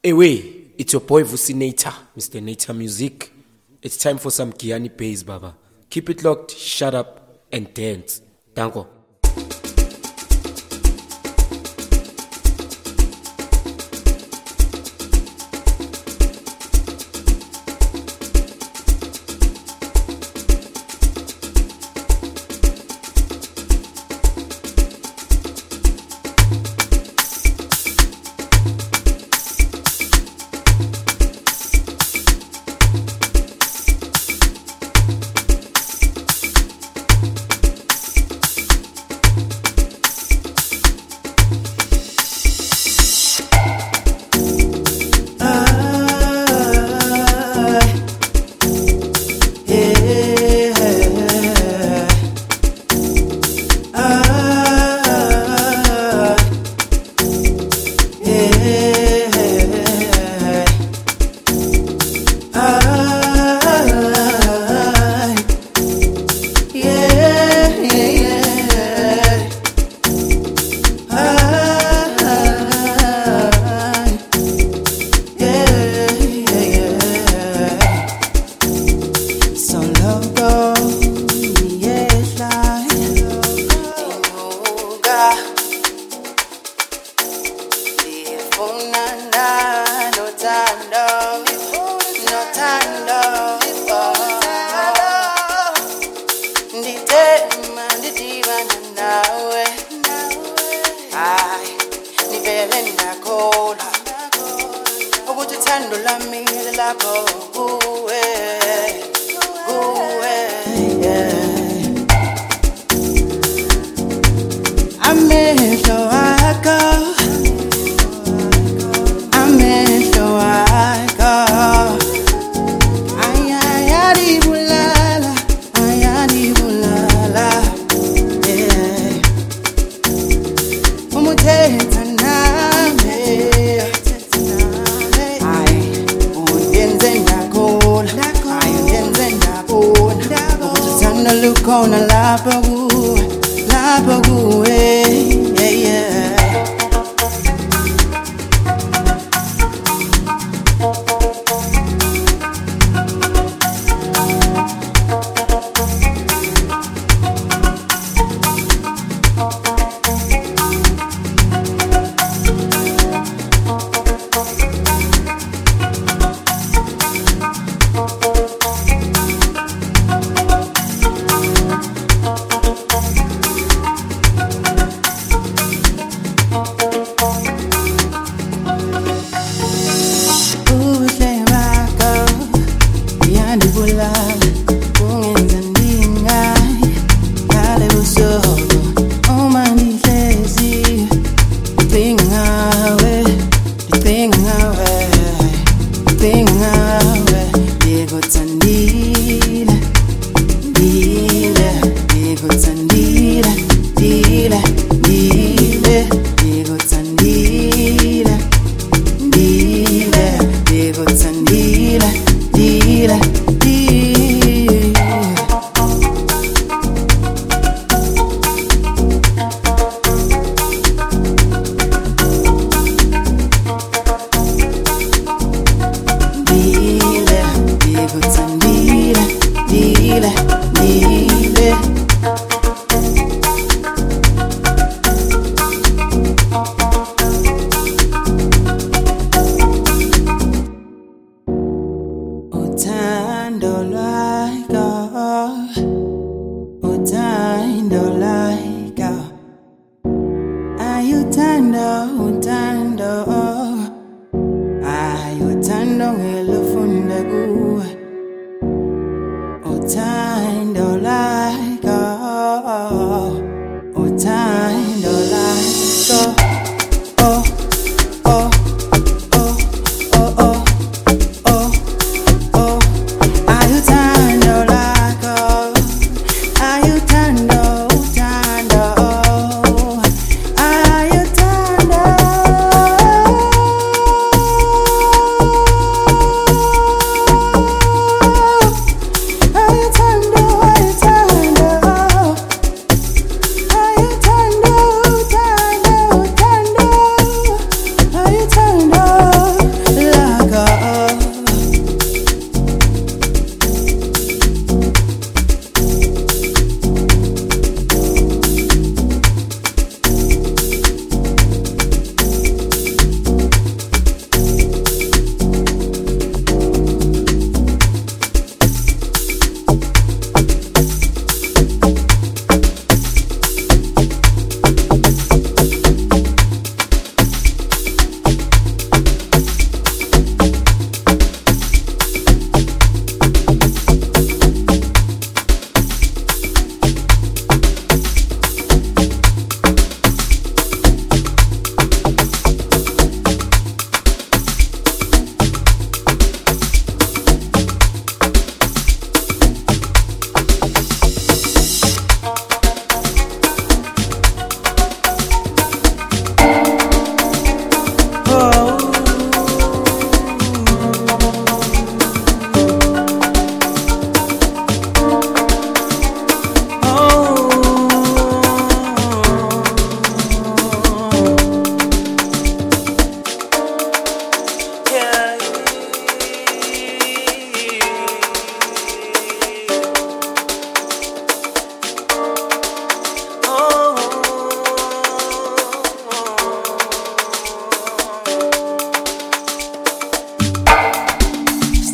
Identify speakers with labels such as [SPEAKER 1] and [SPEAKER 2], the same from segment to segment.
[SPEAKER 1] Away, it's your boy Vucinator, Mr. Nature Music. It's time for some Giyani bass, Baba. Keep it locked, shut up, and dance. Danko.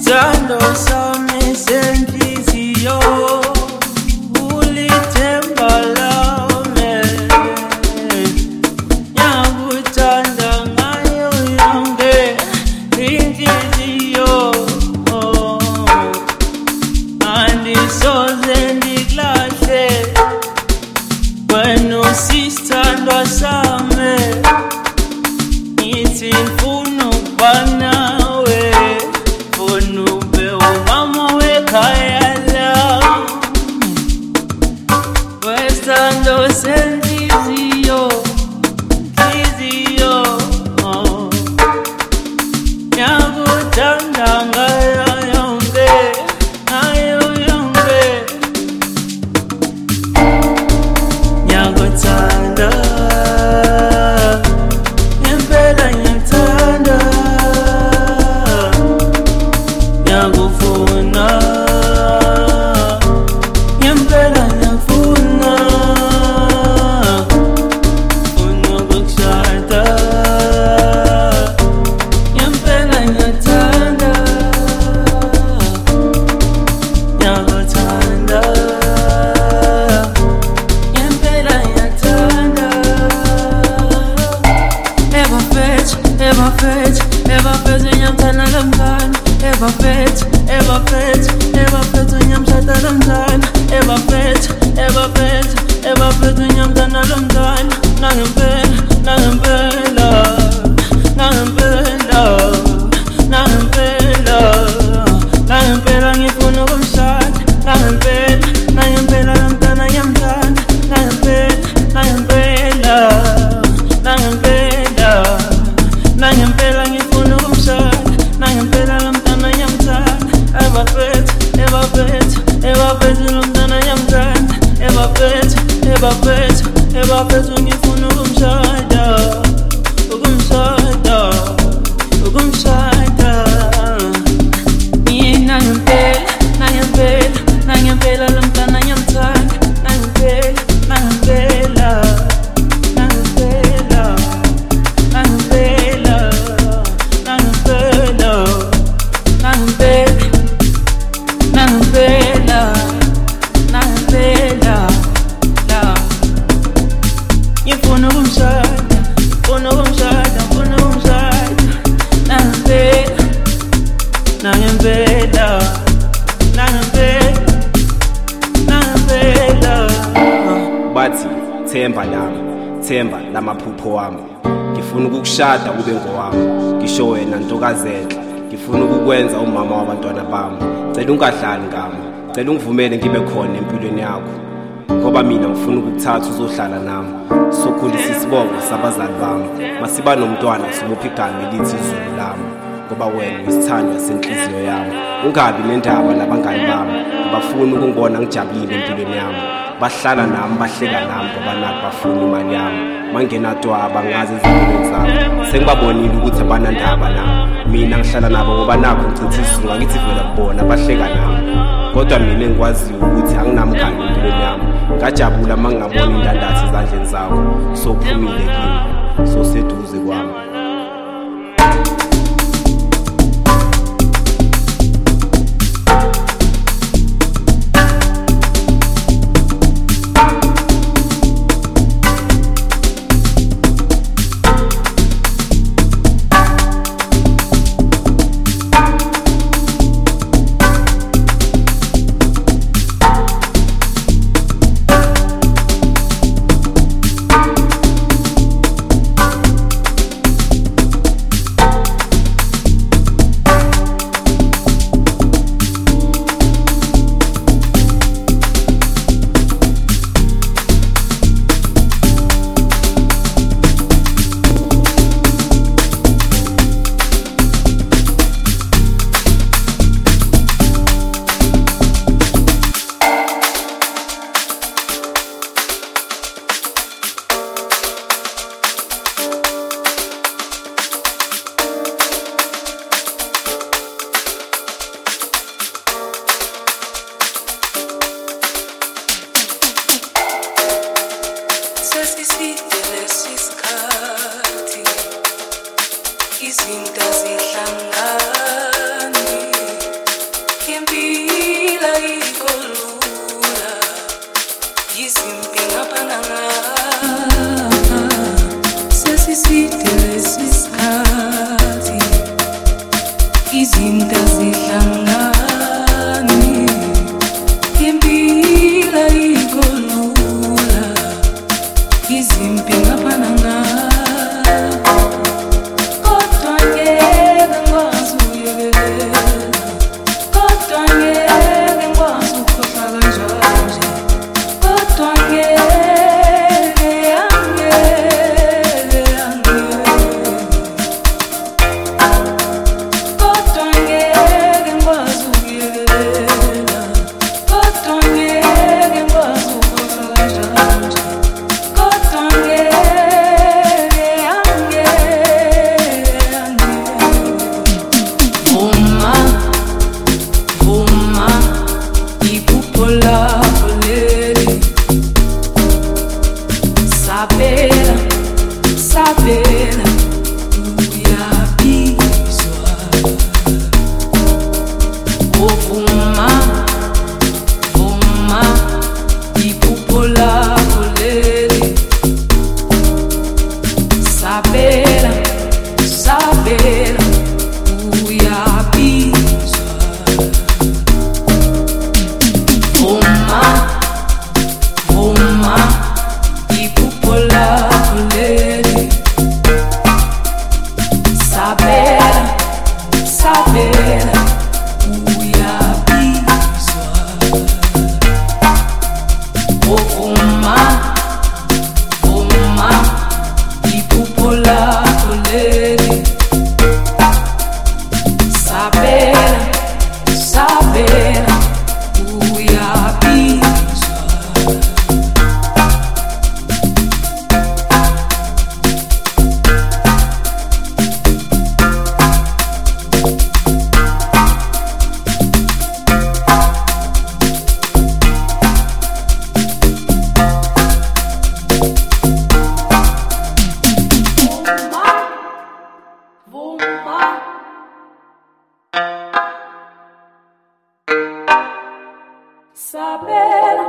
[SPEAKER 2] Sando sami senhliziyo ulithemba lami ngiyakuthanda ngayo yonke inhliziyo andisoze ndikulahle wena usithandwa sami ngithi ngifuna ukuba nawe funa ube umama wekhaya lami wesithando senhliziyo ngiyakuthanda ngayo yonke ngiyakuthanda ngempela ngiyakuthanda ngiyakufuna ngempela ngiyakufuna funa ukukushada ngempela ngiyakuthanda ngiyakuthanda ngempela ngiyakuthanda Ever ngiyamthanda lo mntwana Ever ngiyamshada lo mntwana Ever ngiyamthanda lo mntwana nangempela ngifuna ukumshada nangempela lo mntwana ngiyamthanda nangempela ngifuna ukumshada nangempela lo mntwana ngiyamthanda Ever lo mntwana ngiyamthanda Ever ngifuna ukumshada nangempela lo mntwana ngiyamthanda nangempela ngifuna ukumshada nangempela
[SPEAKER 3] bathi themba lamaphupho wami ngifuna ukukushada ube ngowami ngisho wena ntokazenhle ngifuna ukukwenza umama wabantwana bami cela ungadlali ngami cela ungivumele ngibe khona empilweni yakho ngoba mina ngifuna ukukuthatha uzohlala nami sokhulisa isibongo sabazali bami masiba nomntwana simupha igama elithi izulu lami ngoba wena uyisithandwa senhliziyo yami ungabi nendaba nabangani bami abafuna ukungibona ngijabulile empilweni yami bahlala nami bahleka nami ngoba naku bafuna imali yami mangenatwaba ngazi izimpilo zabo sengibabonile ukuthi abanandaba nami mina ngihlala nabo ngoba naku ngichitha isizungu ngithi vela kubona bahleka nami kodwa mina engikwaziyo ukuthi anginamkhaya empilweni yami ngajabula mangingabona indandatho ezandleni zakho sophumile kimi soseduze kwami
[SPEAKER 4] izinto zihlangane izinto zihlangani impilo ikolula izimpi ngaphana ngapha kodwa ngeke ngikwazi ukuyekelela kodwa ngeke ngikwazi ukukhohlwa kanjalo nje kodwa ngeke angeke kodwa ngeke ngikwazi ukuyekelela kodwa ngeke ngikwazi ukukhohlwa kanjalo nje kodwa ngeke Vuma iphupho lakho leli sabela uyabizwa vuma iphupho lakho leli sabela uyabizwa vuma iphupho lakho leli sabela uyabizwa vuma iphupho lakho leli sabela uyabizwa vuma sabela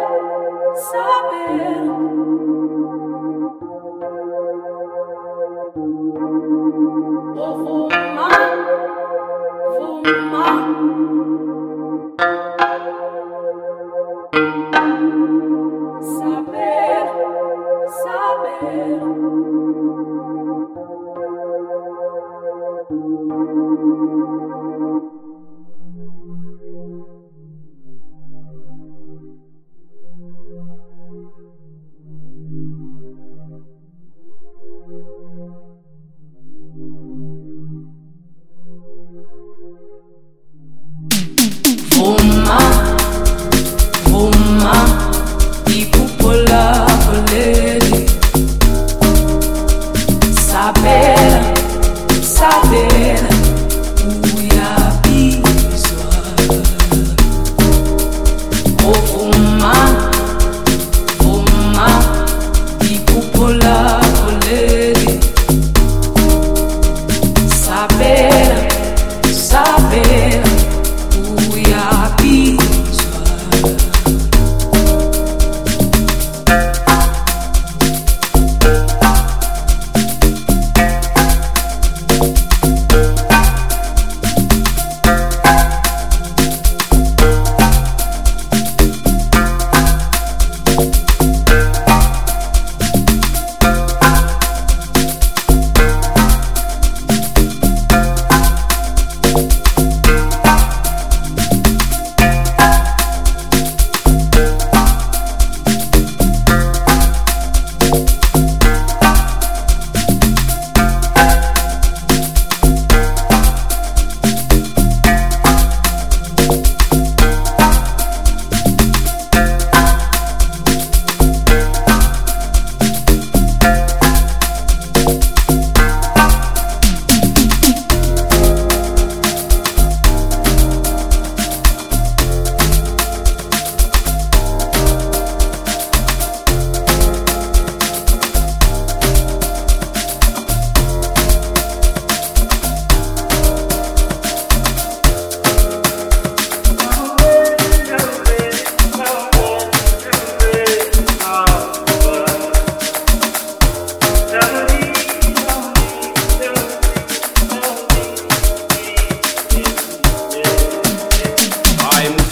[SPEAKER 4] vuma iphupho lakho leli sabela uyabizwa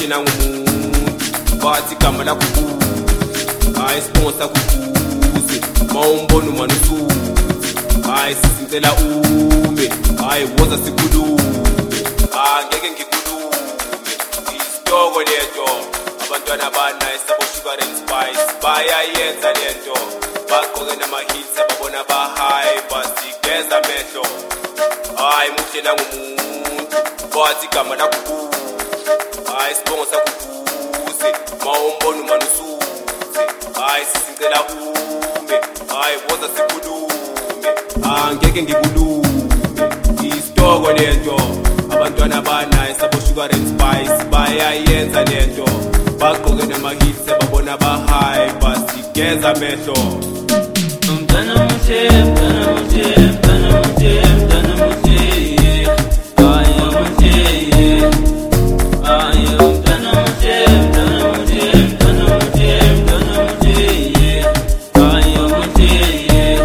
[SPEAKER 3] nangumuntu bathi igama lakho kuze hayi sponsor kuze mawumbona umani usuthi hayi sisintela ume hayi woza sikhulume angeke ngikhulume isitoko lento abantwana abanayo sabo sugar and spice bayayenza lento bagqoke nama-hits ababona ba-high basigeza amehlo hayi muhle nangumuntu bathi igama lakho kuze hayi sibongo sakho kuze mawumbona umani usuthi hayi sisicela ume hayi woza sikhulume angeke ngikhulume isitoko lento abantwana abanayo sabo sugar and spice bayayenza lento bagqoke nama-hits ababona ba-high basigeza amehlo
[SPEAKER 2] Mtana muche, mtana muche, mtana muche, mtana muche, aya muche, aya mtana muche, mtana muche, mtana muche, mtana muche, aya muche,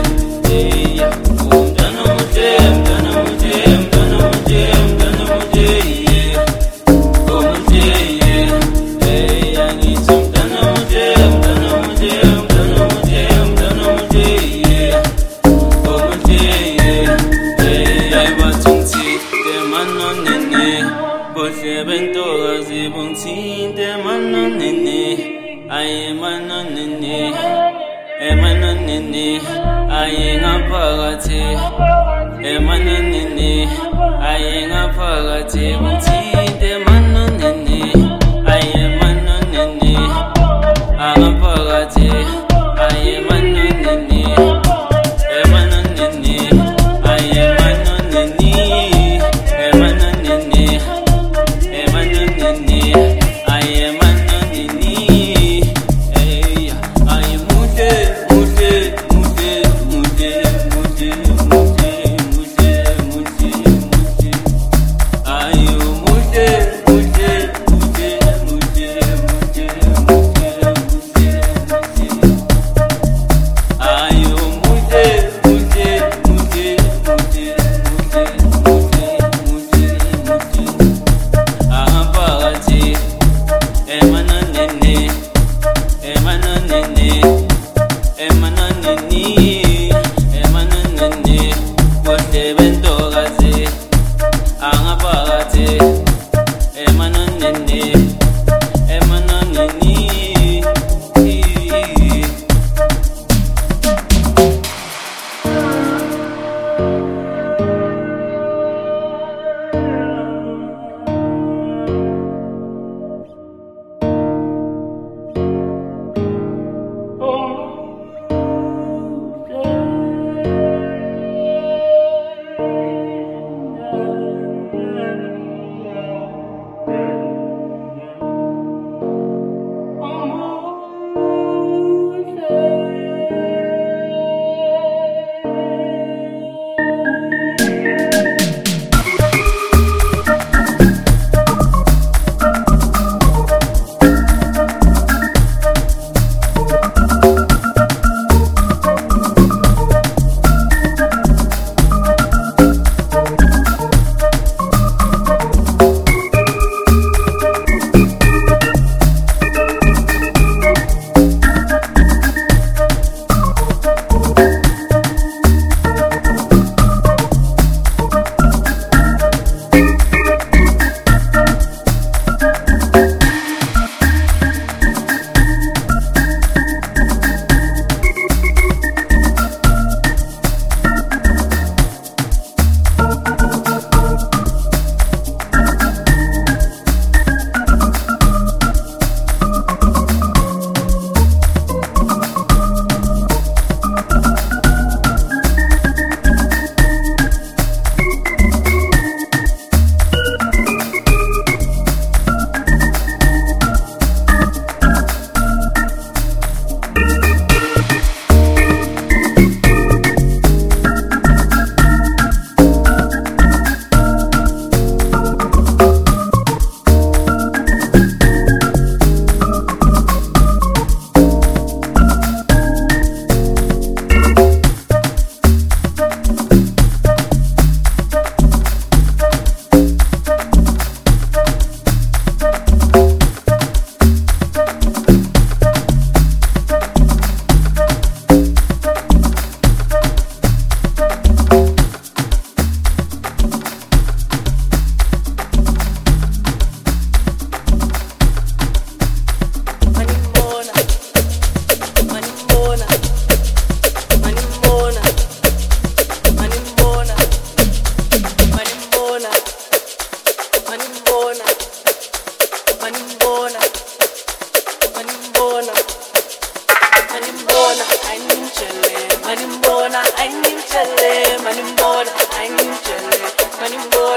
[SPEAKER 2] mtana muche, mtana muche, mtana muche, mtana muche, oh muche, aya ni mtana muche, mtana muche, mtana muche, mtana muche. Muche,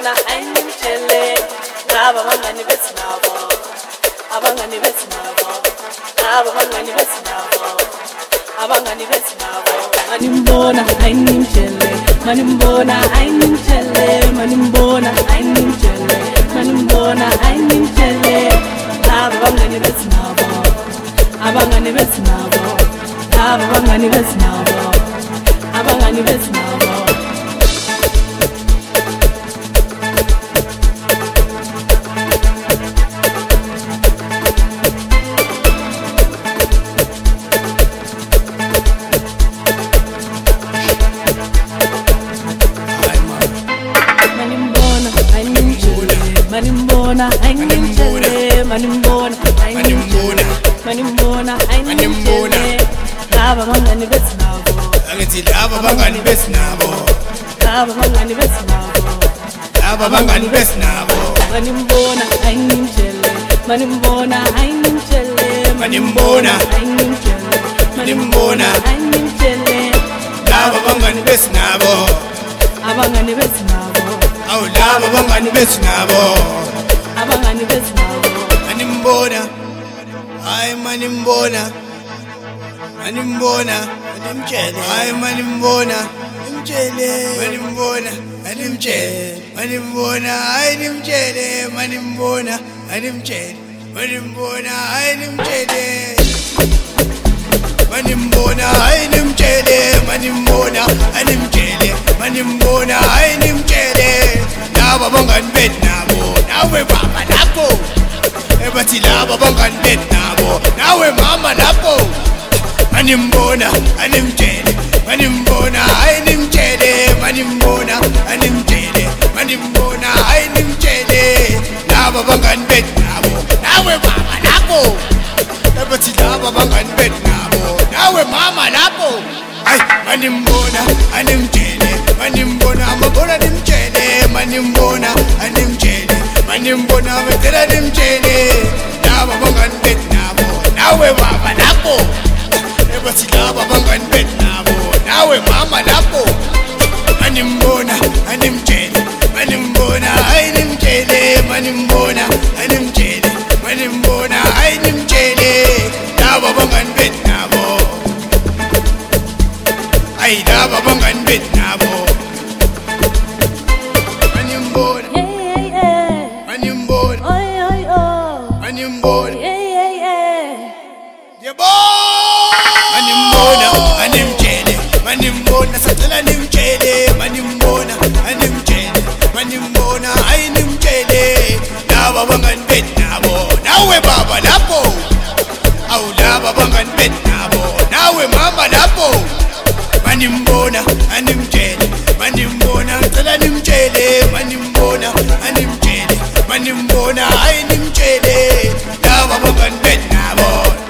[SPEAKER 4] manimbona ayingimtshele laba bangani bethi nabo abangani bethi nabo laba bangani bethi nabo abangani bethi nabo manimbona ayingimtshele manimbona ayingimtshele manimbona ayingimtshele manimbona ayingimtshele laba bangani bethi nabo abangani bethi nabo laba bangani bethi nabo abangani bethi nabo manimbona ayingimtshele manimbona ayingimtshele manimbona ayingimtshele laba bangani bethi nabo
[SPEAKER 5] angithi laba bangani bethi nabo
[SPEAKER 4] laba bangani bethi nabo
[SPEAKER 5] laba bangani bethi nabo
[SPEAKER 4] manimbona ayingimtshele manimbona ayingimtshele
[SPEAKER 5] manimbona
[SPEAKER 4] ayingimtshele
[SPEAKER 5] manimbona
[SPEAKER 4] ayingimtshele
[SPEAKER 5] laba bangani bethi nabo
[SPEAKER 4] abangani bethi nabo
[SPEAKER 5] awu laba bangani bethi nabo
[SPEAKER 4] abangani bethi nabo
[SPEAKER 5] manimbona hayi manimbona manimbona animtshele hayi manimbona nimtshele manimbona animtshele manimbona hayi nimtshele manimbona animtshele manimbona hayi nimtshele manimbona hayi nimtshele manimbona animtshele manimbona hayi nimtshele laba bangani bethi nabo nawe baba lapho ebathi laba bangani bethi nabo nawe mama lapho manimbona animtshele manimbona hayi nimtshele manimbona animtshele manimbona hayi nimtshele laba bangani bethi nabo nawe baba lapho ebathi laba bangani bethi nabo nawe mama lapho hayi manimbona animtshele manimbona amabona nimtshele manimbona animtshele manimbona wetela nimtshele laba bangani bethi nabo nawe baba lapho ebathi laba bangani bethi nabo nawe mama lapho manimbona animtshele manimbona hayi nimtshele manimbona animtshele manimbona hayi nimtshele laba bangani bethi nabo hayi laba bangani bethi nabo manimbona manimbona manimbona yebo manimbona animtshele manimbona sacela nimtshele manimbona animtshele manimbona hayi nimtshele laba bangani bethi nabo nawe baba lapho awu laba bangani bethi nabo nawe mama lapho manimbona animtshele manimbona sacela nimtshele manimbona animtshele manimbona hayi nimtshele laba bangani bethi nabo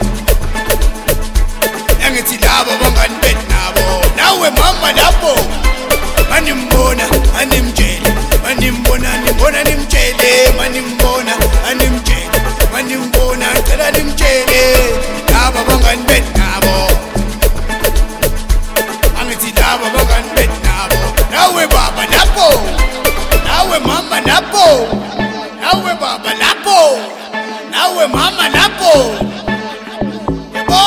[SPEAKER 5] angithi laba bangani bethi nabo nawe mama lapho manimbona animtshele manimbona nimbona nimtshele manimbona animtshele manimbona cela nimtshele laba bangani bethi nabo angithi laba bangani bethi nabo nawe baba lapho nawe mama lapho nawe baba lapho nawe mama lapho yebo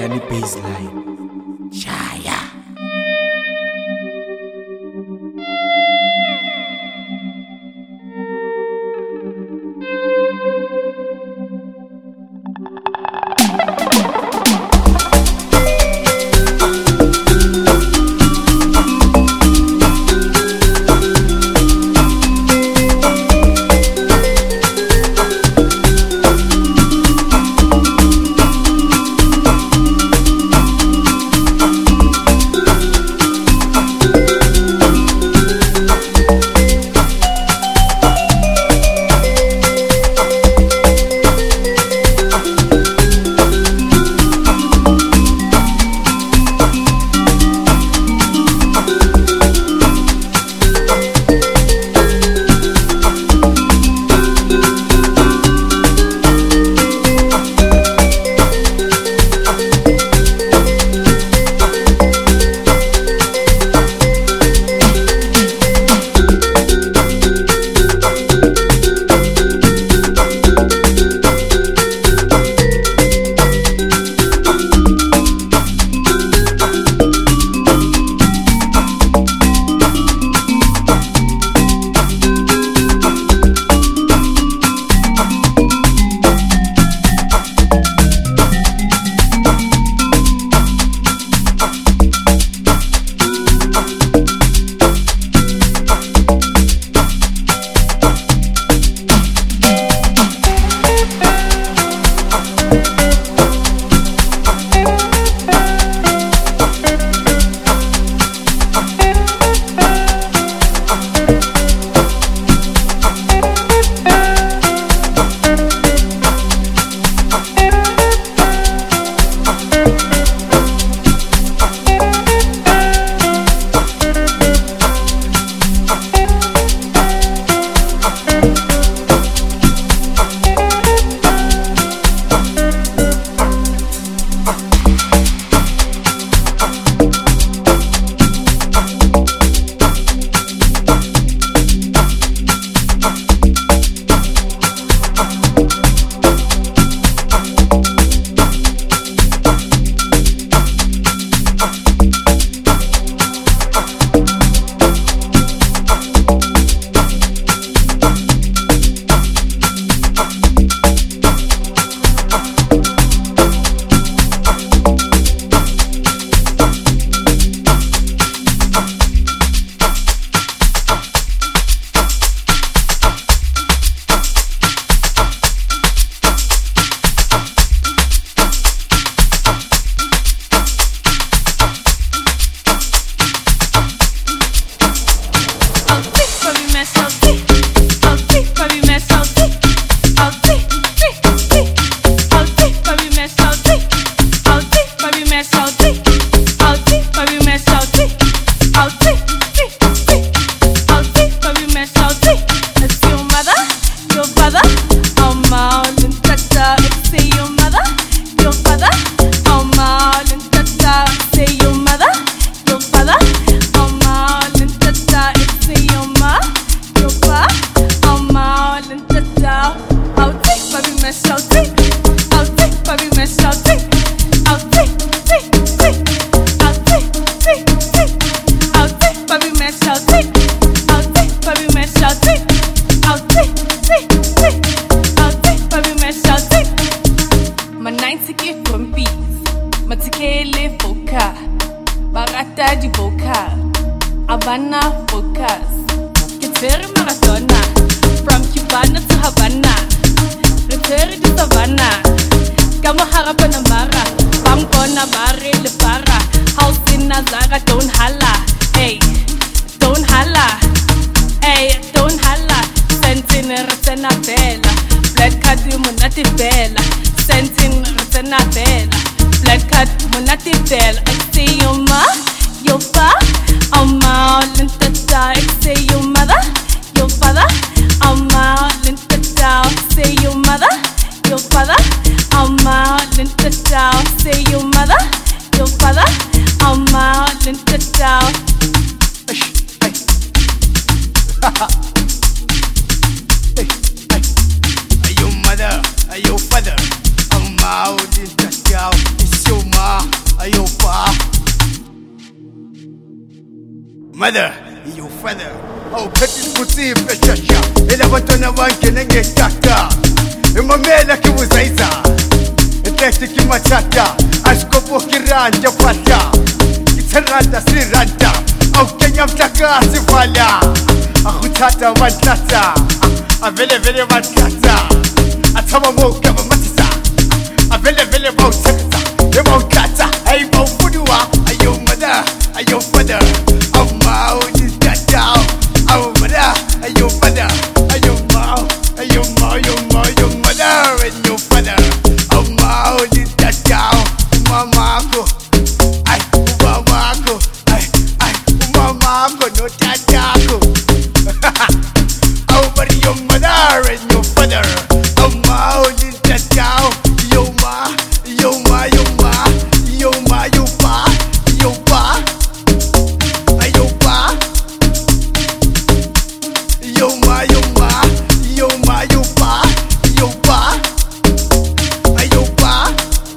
[SPEAKER 1] Giyani baseline. Shaya.
[SPEAKER 4] Havana focus. Get very Maradona. From Cubana to Havana. Return to Savannah. Kamo harap na mara. Pangkona mare le para. House in Nazara, don't holla. Hey, don't holla. Hey, don't holla. Sentin Ratana Bella. Black card Munati Bella. Sentin Ratana Bella. Black card Munati Bella. I see you ma, your pa. I'm all in the dark. Say your mother, your father. I'm all in the dark. Say your mother, your father. I'm all in the dark. Say your mother, your father. I'm all in the dark.
[SPEAKER 5] Are your mother? Are your father? I'm out in the dark. It's your ma. mother, your father. Oh, petit puti pechasha. Ela bantwana bangena ngetata. Imamela kiwuzaiza. Intete kimatata. Askopo kiranja fata. Kitaranda siranda. Au Kenya mtaka sivala. Akhutata wantlata. Avele vele wantlata. Atama moka matisa. Avele vele wantlata. Eba wantlata. Ay mawfudua. Ayo mother, ayo father. Oh ma, this dada. Oh mother, ayo father. Ayo ma, ayo ma, ayo ma, ayo mother and your father. Oh ma, this dada. Mama ko. Ay, mama ko. Ay, mama ko no dada ko. Oh, but your mother and your father. Oh ma, this dada. Yo ma, yo ma, yo ma, yo ma, yo pa, yo pa, yo pa, yo ma, yo ma, yo ma, yo pa, yo pa, yo pa.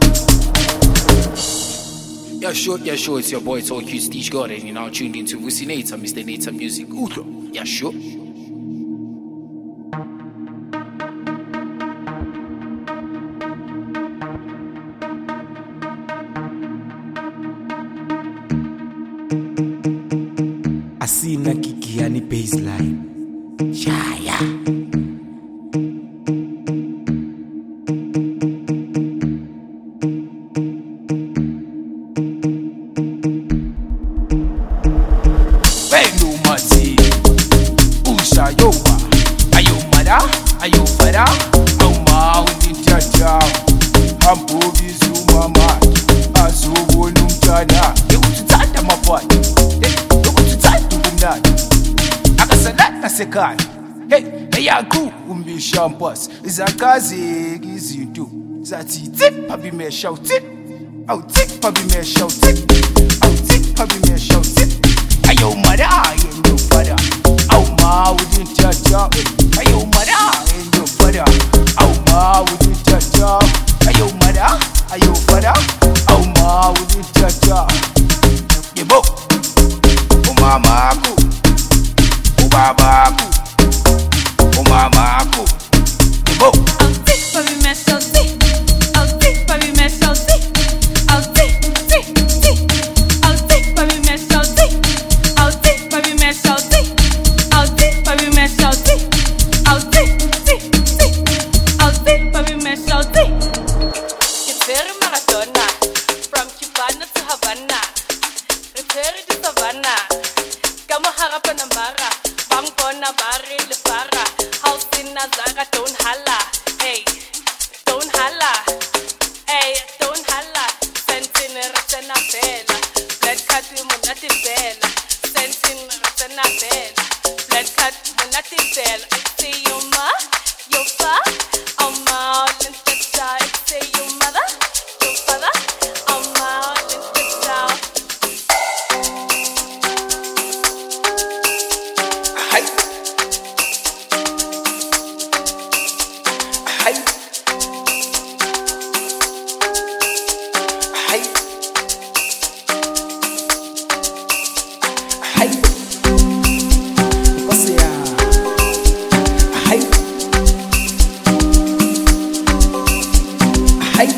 [SPEAKER 6] Yeah, sure, it's your boy Tokyo Stitch God, and you're now tuned into Vusi Nature, Mr. Nature Music. Udo. Yeah, sure.
[SPEAKER 1] Asina Kikiani baseline. Yeah.
[SPEAKER 6] Bendo mati, usha yoba, ayo mada, ayo fada, au maundi jaja, hampo bizu mama, azubo numtana, ututanda mapani, ututanda kumnani, akasalata sekani, hey yaku umbi shampas, zakazi gizindu, zati tip pabi me shout it, au tip pabi me shout it, au tip pabi me shout it. Ayo mada and your father. Oh ma wouldn't judge up. Ayo mada and your father. Oh ma wouldn't judge up. Ayo mada, ayo father. Oh ma wouldn't judge up. Yebo. Oh mama ko. Oh baba ko. Oh mama ko. Yebo.
[SPEAKER 4] I'll take for me, mess, I'll take. I'll take for me, mess, I'll take. I'll take. I'll take for me, mess, I'll take. I'll take for me, mess, I'll take. I'll take for me, mess, I'll take. I'll take. I'll take for me, mess, I'll take. It's very Maradona. From Cubana to Havana. Return to Savannah. Kamo harap na mara. Bang bona bari le para. House in Nazara, don't holla. Hey, don't holla. Hey, don't holla. Sentin ratana bella. Blood cut monati bella. Sentin ratana bella. Blood cut monati bella. I say your ma, your pa, oh ma, let's get down. I say your mother, your father, oh ma, let's get down.
[SPEAKER 6] Hi. Hi. Hi. Hi. What's ya? Hi. Hi.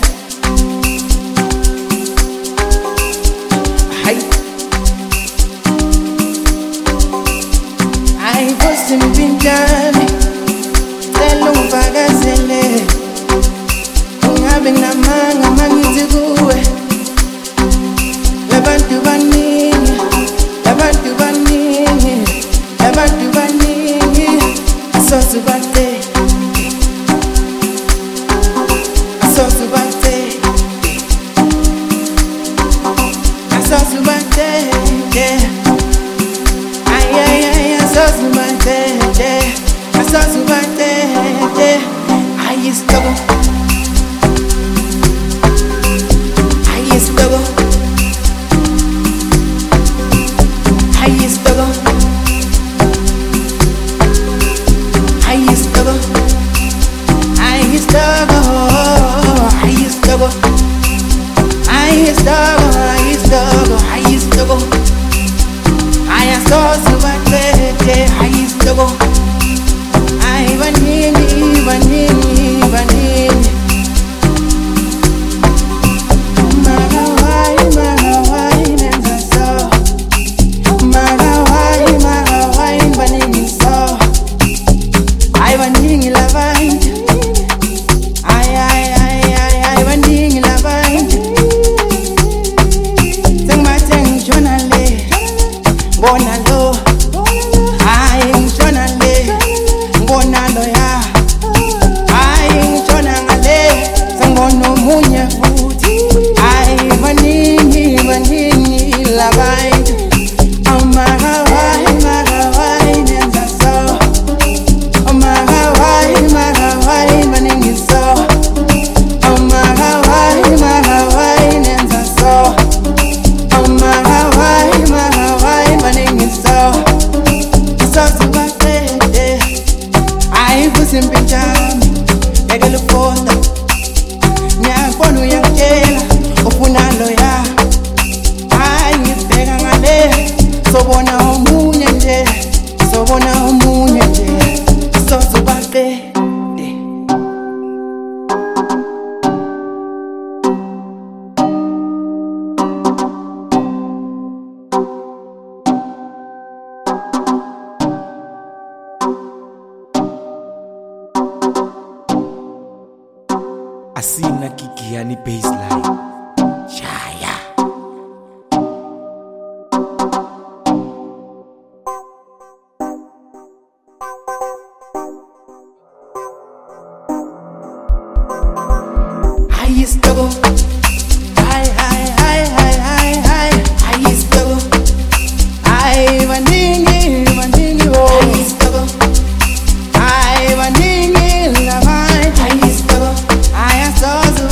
[SPEAKER 6] Hi.
[SPEAKER 7] Ay, você me pintame, telo mpakazele, ungabe namanga mangithi kuwe. Labantu baningi, labantu baningi, labantu baningi, asosubate, asosubate, asosubate, yeah. Ay, asosubate, yeah. Asosubate, yeah. Ay, struggle. Ay, struggle. Ay, struggle. Ay, struggle. Ay, struggle. Ay, struggle. Ay, struggle. Ay, struggle. Ay, struggle. I am so ngibona lo hayi ngishona le ngibona lo ya hayi ngishona ngale sengibona omunye futhi hayi baningi labantu amagawayi nenza so amagawayi baningi so amagawayi nenza so amagawayi baningi so sasibaqede ayivusimpinjami ekele foto ngiyabona uyangitshela ufuna loya hayi ngibheka ngale sobona omunye nje sasibaqede
[SPEAKER 1] Asina Kikiani baseline. Shaya.
[SPEAKER 7] I struggle. I struggle. I maningi oh. I struggle. I maningi la mai. I struggle. I struggle.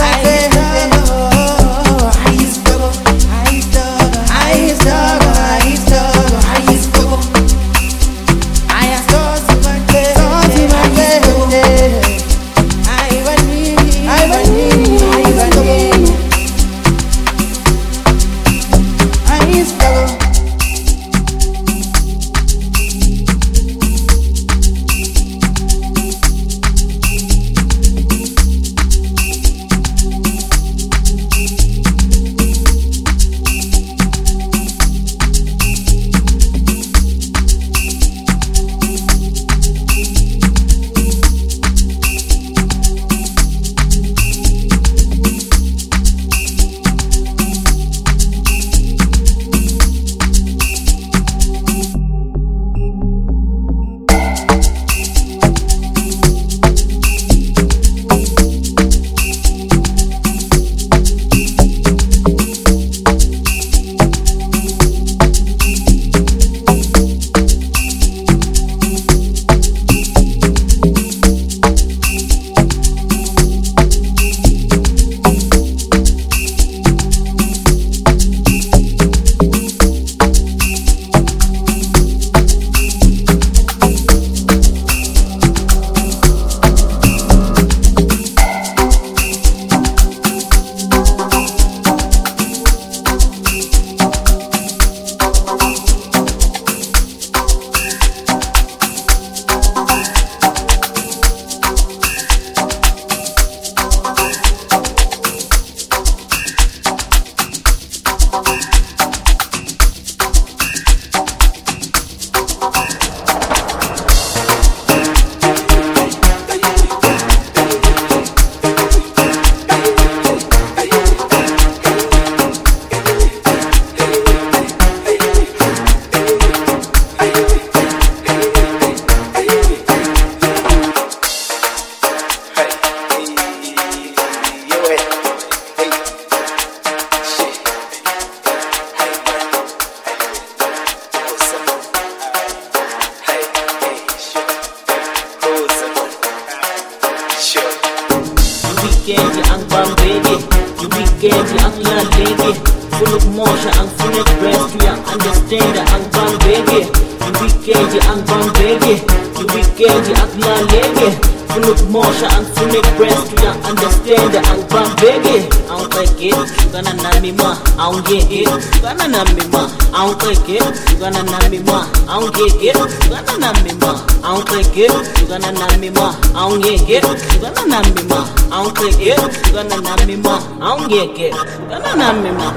[SPEAKER 2] weekend ang pambege, yung weekend ang lalege. Full of motion ang full of breast, yung understand ang pambege. Yung weekend ang pambege, yung weekend ang lalege. Full of motion ang full of breast, yung understand ang pambege. Ang take it, suga na nami ma. Ang get it, suga na nami ma. Ang take it, suga na nami ma. Ang get it, suga na nami ma. Ang take it, suga na nami ma. Ang get it, suga na nami ma. Ang take it, suga na nami ma. Ang get it, suga na nami ma.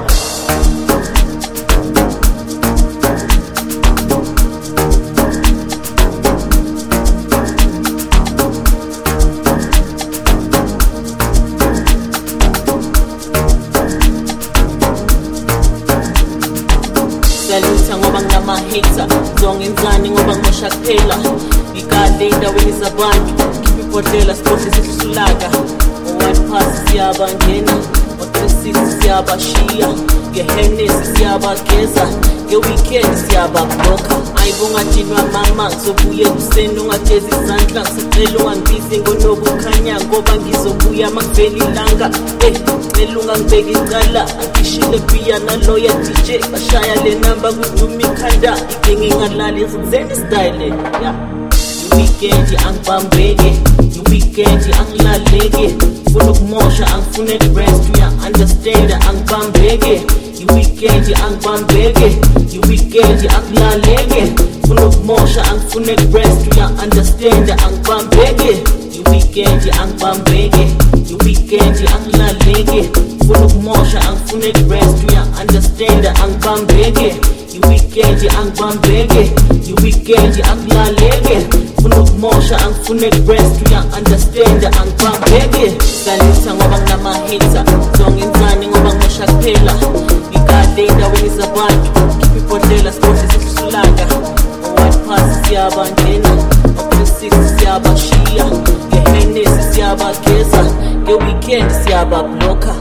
[SPEAKER 2] Salute sa ngobang naman nama-hater zongenzani ngoba ngimosha kuphela ngikade endaweni zabantu khipha ibhodlela sibohle sihlulaka o-1pass siyabangena o-360 siyabashiya nge-Hennessy siyabageza nge-weekend siyababloka ayibongadinwa mama ngizobuye ekuseni ungagezi izandla ngisicela ungangibizi ngonobukhanya ngoba ngizobuya makuvela ilanga cela ungangibeki icala angishile piya naloya DJ bashaya le namba kuduma ikhanda igenge ngalali zenzeni style ya weekend angibambeke weekend angilaleke funa ukumosha angifune rest uya understand angibambeke weekend angibambeke weekend akulaleke funa ukumosha angifune rest uya understand angibambeke weekend angibambeke weekend akulaleke funa ukumosha angifune rest uya understand angibambeke weekend angibambeke weekend akulaleke funa ukumosha angifune rest uya understand angibambeke salisa ngoba nginama-hater zongenzani ngoba ngimosha kuphela ngikade endaweni zabantu khipha ibhodlela sibohle sihlulaka o-1pass siyabangena o-360 siyabashiya nge-Hennessy siyabageza nge-weekend siyababloka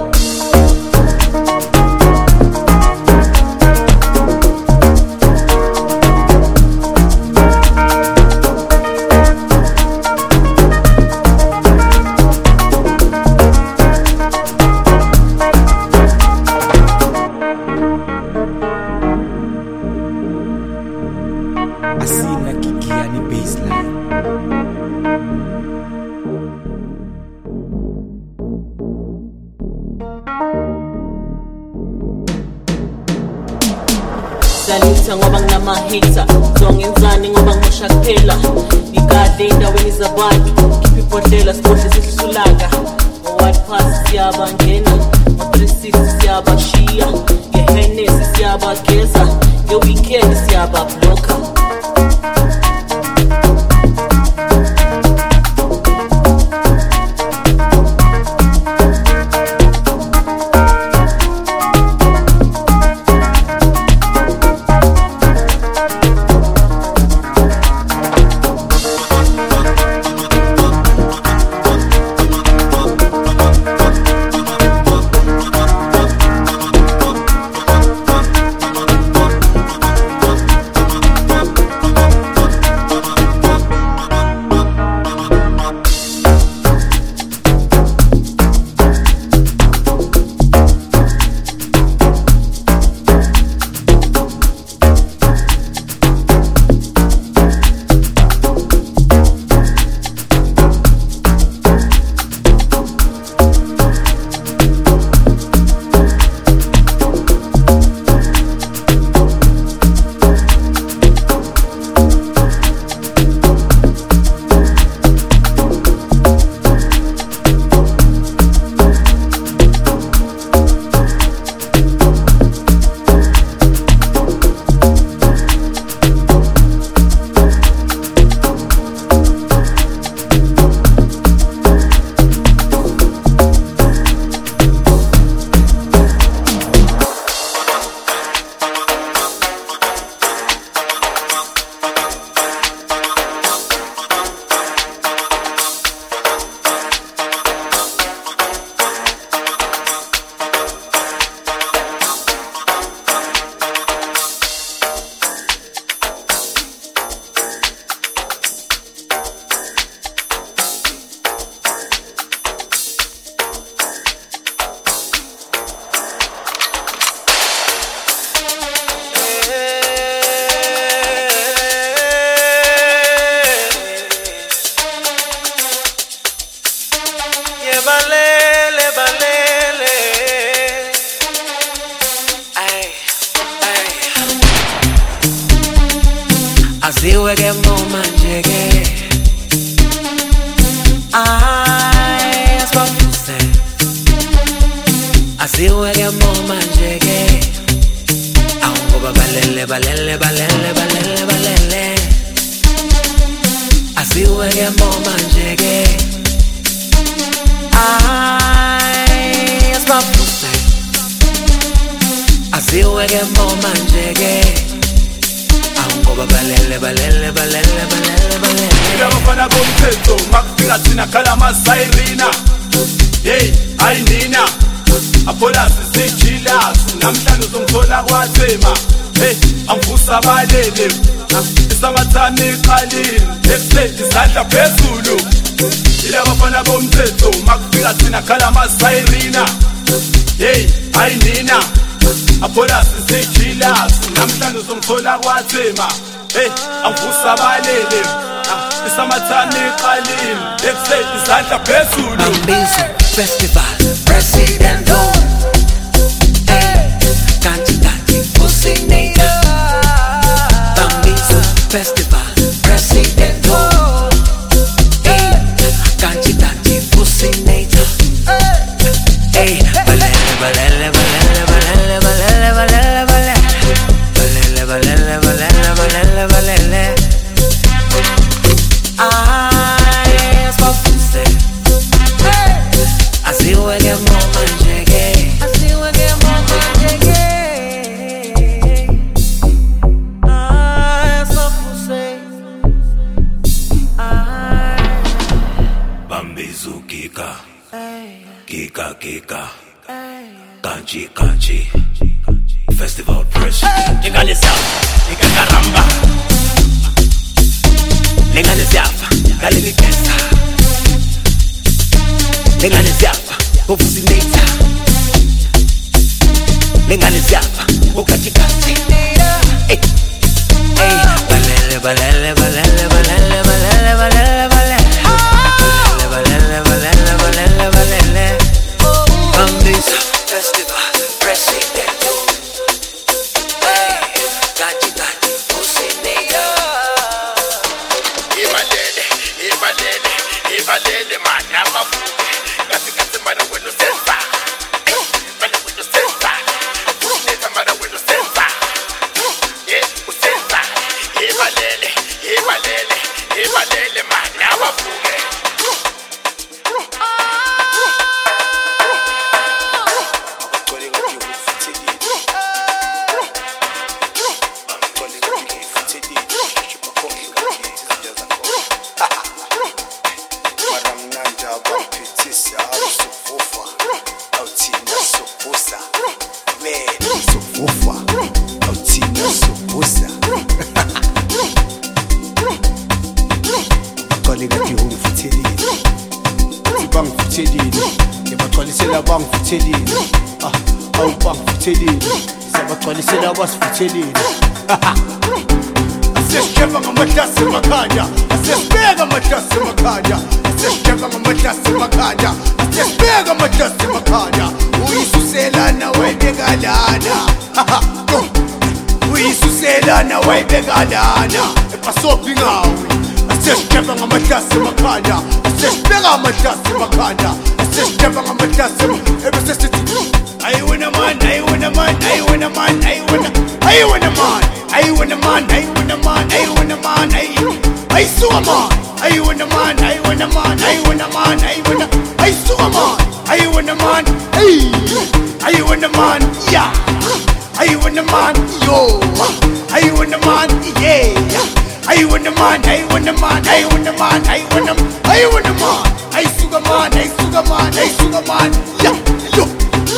[SPEAKER 1] Asina Kikiani baseline.
[SPEAKER 2] salisa ngoba nginama-hater zongenzani ngoba ngimosha kuphela ngikade endaweni zabantu khipha ibhodlela sibohle sihlulaka o-1pass siyabangena o-360 siyabashiya nge-Hennessy siyabageza nge-weekend siyababloka
[SPEAKER 8] Aziwe ke moma njeke asibafuse Aziwe ke moma njeke Ngoba balele Aziwe ke moma njeke asibafuse Aziwe ke moma njeke Ngoba balele balele balele balele balele.
[SPEAKER 6] Abafana bomthetho makufika thina khala amasayirina. Hey, ayinina. Aphola sisijila namhlanje uzongithola kwathema. Hey, angivusa balele. Isamathani iqalile. Ekuseni izandla phezulu. Abafana bomthetho makufika thina khala amasayirina. Hey, ayinina. Aphola sisijila namhlanje uzongithola kwathema. Hey, angivusa balele. Isamathani iqalile. Ekuseni izandla phezulu.
[SPEAKER 8] Bambizo Festival President Kanti Pusinator. Bambizo Festival President Kanti Pusinator. Balele balele balele balele balele balele balele balele balele balele balele. I spoke to say I see we get more manjege. I see we get more manjege. I spoke to say Bambizo kika kika kika kanchi Festival Press. Ingane safa ikakaramba. Lengane safa galeli pesa. Lengane safa Pusinator. Lengane safa ukachikati. Hey, balele balele balele balele balele balele balele balele balele balele balele. Bambizo Festival President. Kanti Pusinator. Ibalele manaba kasi mana wendo senza mana wendo senza Pusinator mana wendo senza usenza ibalele manaba
[SPEAKER 5] Asesheva ngamatasi makhanya, asesibeka amatasi makhanya, asesheva ngamatasi makhanya, asesibeka amatasi makhanya. Uyisuselana wayibekalana, uyisuselana wayibekalana. Epasopi ngawe, asesheva ngamatasi makhanya, asesibeka amatasi makhanya, asesheva ngamatasi. Ebesesithi I wanna man, I wanna man, I wanna man, I wanna man, I wanna man, I wanna man, I wanna man, I saw a man, I wanna man, I wanna man, I wanna man, I saw a man, I wanna man, I wanna man, yeah, I wanna man, yo, I wanna man, yeah, I wanna man, I wanna man, I wanna man, I wanna man, I saw a man, I saw a man, I saw a man, yeah, yo.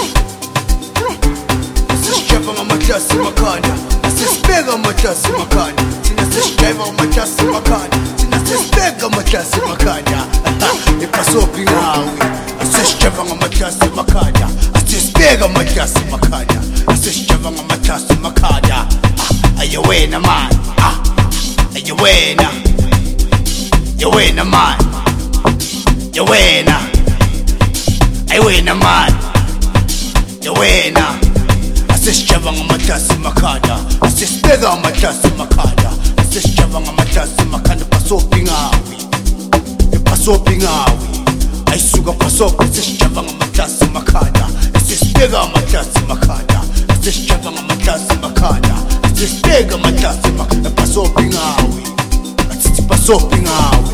[SPEAKER 5] Asesheva ngamatasi makhanya, asesibeka amatasi makhanya. Thina sesijayva amatasi makhanya, thina sesibeka amatasi makhanya. Epasopi ngawe, asesijayva ngamatasi makhanya, asesibeka amatasi makhanya, asesijayva ngamatasi makhanya. Ayewena man, ayewena, yewena man, yewena, ayewena man, yewena. Asesheva ngamatasi makhanya, asesibeka amatasi makhanya, asesheva ngamatasi makhanya. Epasopi ngawe, epasopi ngawe, ayisuka pasopi. Asesheva ngamatasi makhanya, asesibeka amatasi makhanya, asesheva ngamatasi makhanya, asesibeka amatasi makhanya. Epasopi ngawe, asithi pasopi ngawe.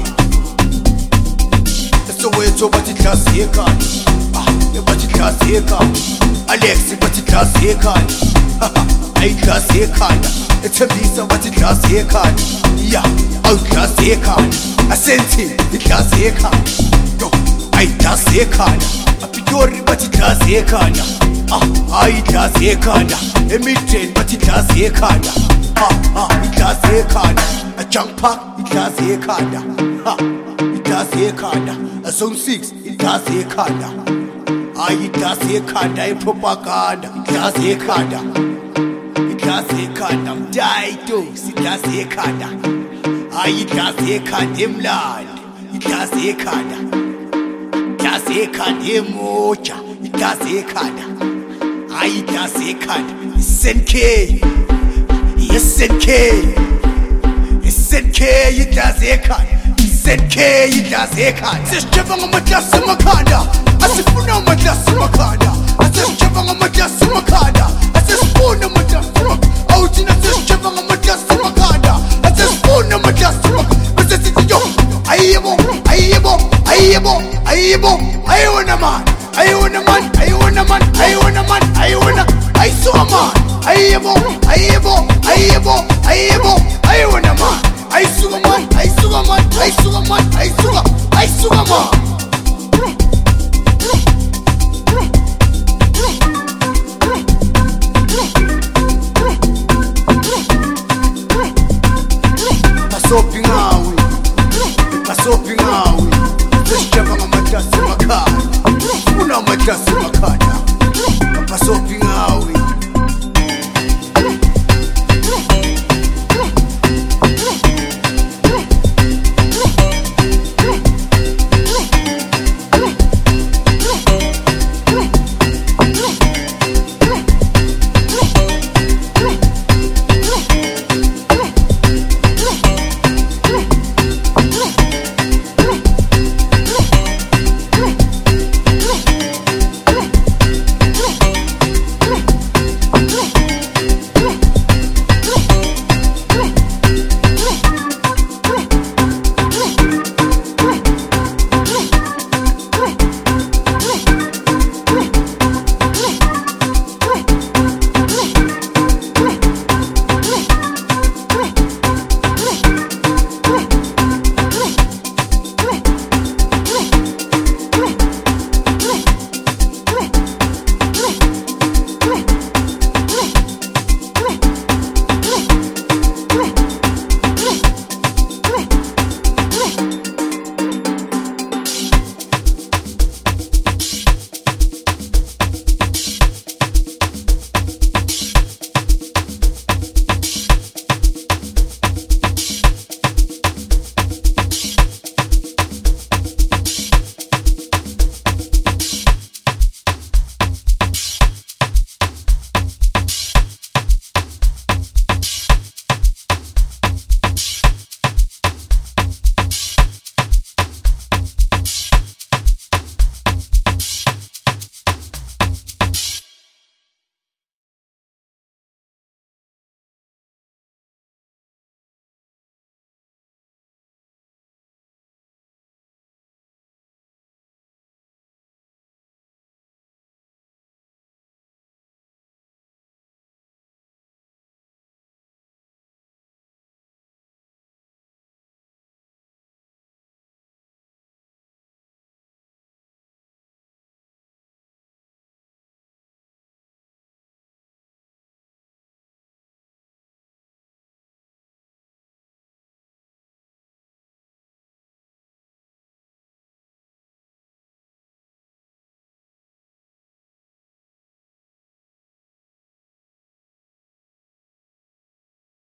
[SPEAKER 5] Esowethu bathi klasi ekhaya, bathi klasi ekhaya. Alex bathi klasi ekhaya, ayiglasi ekhanda ethembisa bathi iglasi ekhanda ya awuglasi ekhanda asenti iglasi ekhanda yo ayiglasi ekhanda apitori bathi iglasi ekhanda ayiglasi ekhanda emithen bathi iglasi ekhanda iglasi ekhanda ajunk park iglasi ekhanda iglasi ekhanda zone 6 iglasi ekhanda iglasi ekhanda ipropaganda iglasi ekhanda iglasi ekhanda mdaito iglasi ekhanda iglasi ekhanda emlandi iglasi ekhanda iglasi ekhanda emoja iglasi ekhanda iglasi ekhanda SNK SNK SNK iglasi ekhanda SNK iglasi ekhanda sisijeba ngamaglasi emakhanda asifuna amaglasi emakhanda asisijeba ngamaglasi emakhanda asifuna amaglasi emakhanda awuthina sisijeba ngamaglasi emakhanda asifuna amaglasi emakhanda bese sithi yo ayebo ayebo ayebo ayebo ayona man ayona man ayona man ayona man ayona ayisuka man ayebo ayebo ayebo ayebo ayona man ayisuka man ayisuka man ayisuka man ayisuka man Sopping